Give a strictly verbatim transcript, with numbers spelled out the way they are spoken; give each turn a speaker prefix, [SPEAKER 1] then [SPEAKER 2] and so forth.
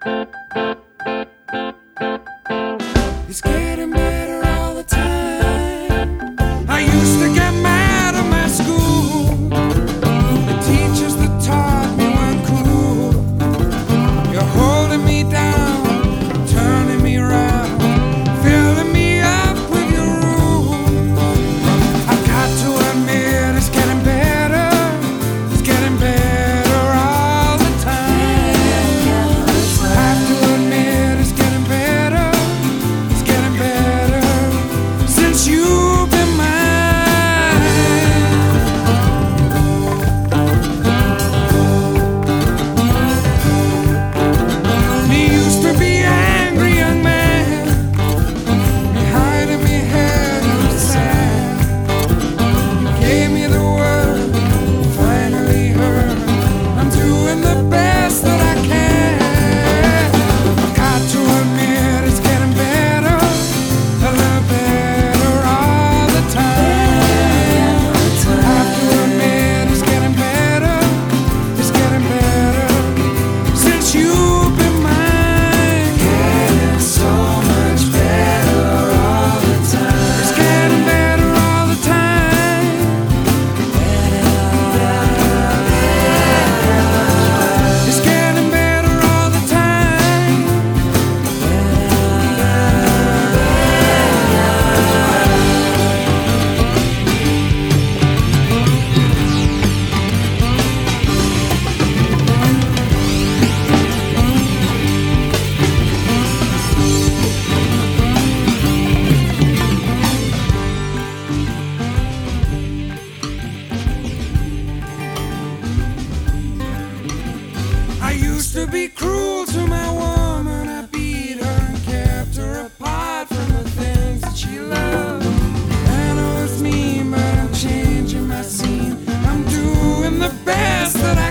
[SPEAKER 1] It's getting better all the time. I used to get mad at my school. The teachers that taught me weren't cool. You're holding me down, turning me around, filling me up with your rules. I've got to admit it's getting better. It's getting better all the time. Have to admit it's getting better. It's getting better since you've been mine. Me used to be angry young man, me hiding me head in the sand. You gave me the word, finally heard. I'm doing the best that I can. I've got to admit it's getting better, a little better all the time. Have to admit it's getting better, it's getting better since you've been mine. Getting so much better all the time. It's getting better all the time. It's getting better all the time. I used to be cruel to my woman. I beat her and kept her apart from the things that she loved. And I was mean, but I'm changing my scene. I'm doing the best that I